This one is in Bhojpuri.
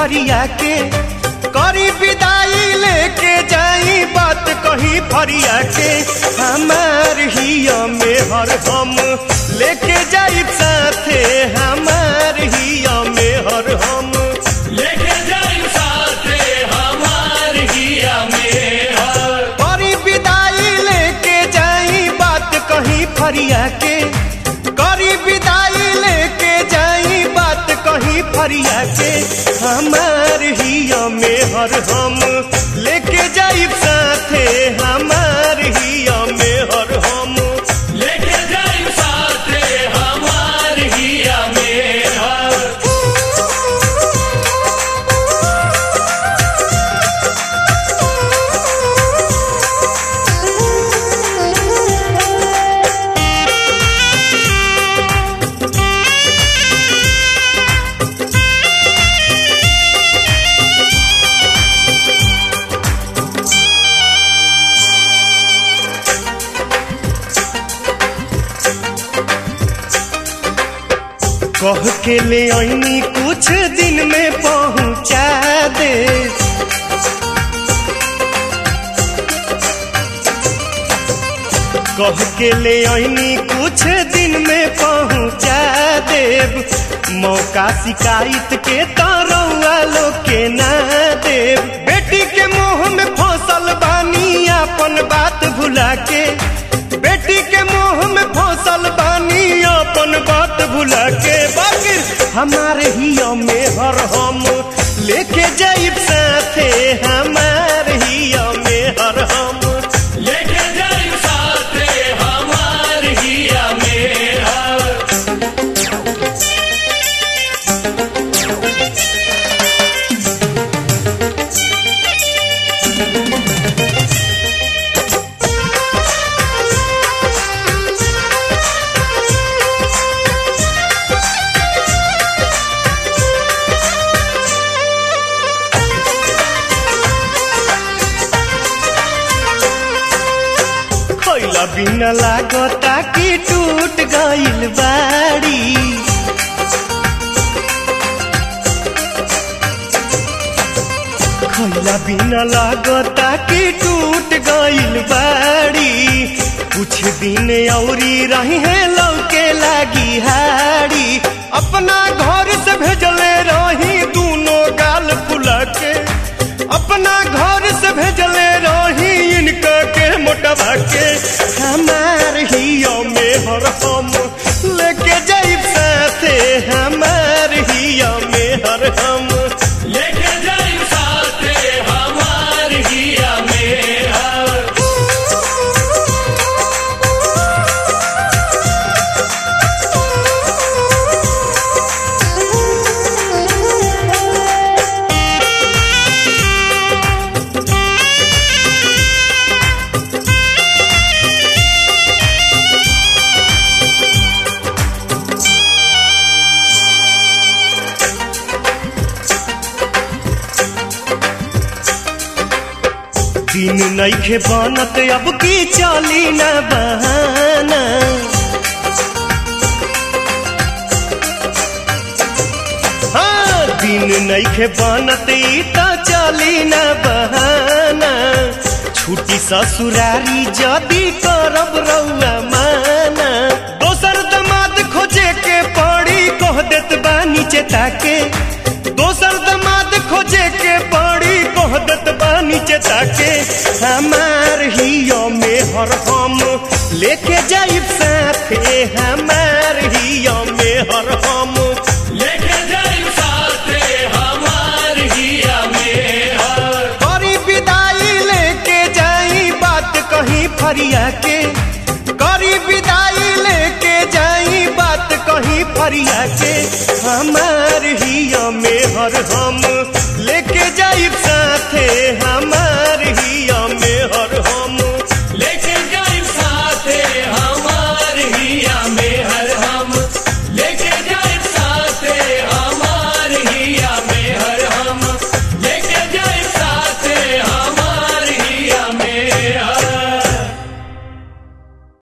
फरिया के करी विदाई लेके जाई बात कही फरिया के हमार हिया में हर हम लेके जाई साथे हमार हिया में हर हम लेके जाई साथे हमार हिया में हर करी विदाई लेके जाई बात कही फरिया के करी विदाई लेके जाई बात कही फरिया के हमार हिया में हर हम लेके जाई साथे हमार हिया में हर हम लेके जाई साथे हमार हिया में हर कह के ले आईनी कुछ दिन में पहुंचा दे कह के ले आईनी कुछ दिन में पहुंचा देव मौका शिकायत के तरौआ लोग के ना देव बेटी के मुंह में फसल बानी अपन बात भुला के बेटी के मुंह में फसल बानी अपन बात भुला के बाकी हमारे हिया में हर हम लेके जाइब साथे हमारे हिया में हर हम लेके जाई साथे हमार हिया में हर खैला बिना लागता कि टूट गइल बाड़ी खैला बिना लागता कि टूट गइल बाड़ी कुछ दिन औरी रही है लौके लागी हाड़ी अपना घर से भेजले रही दोनों गाल फुला के अपना घर से भेजले रही इनका के मोटवा के हमार हिया में हर हम लेके जाइब साथे हमार हिया में हर हम लेके जाई साथे हमार हिया में हर दिन नइखे बनत अब की चली न बहाना हाँ दिन नइखे बनत ई त चली न बहाना छुट्टी ससुरारी जदी करब रउआ माना दोसर दमाद खोजे के पड़ी कह देत बानी चेता के दोसर दमाद खोजे के पड़ी कह देत बानी चेता के हमार हिया में हर हम लेके जाइब साथे हमार हिया में हर हम लेके जाई साथे हमार हिया में हर करी विदाई लेके जाई बात कहीं फरिया के करी विदाई लेके जाई बात कहीं फरिया के हमार हिया में हर हम लेके जाइब साथे हमार